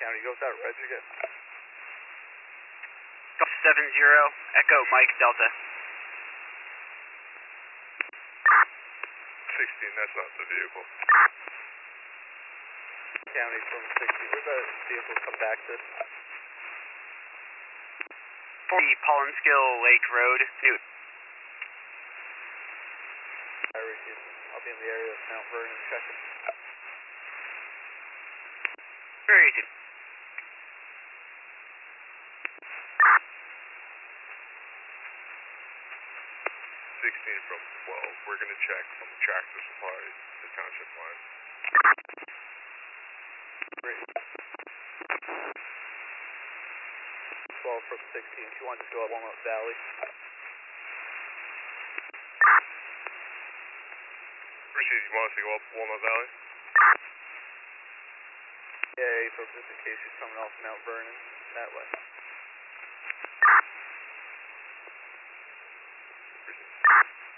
County, go without reg again. 70, Echo Mike Delta. 16, that's not the vehicle. County from 60, where's that vehicle come back to? 40 Pollenskill Lake Road, Newt. I'll be in the area of Mount Vernon checking. Very easy. 16 from 12, we're going to check from Tractor Supply to Township line. Great. 12 from 16, if you want to just go up Walnut Valley. Appreciate you want us to go up Walnut Valley? Yeah, so just in case you're coming off Mount Vernon, that way. Appreciate it.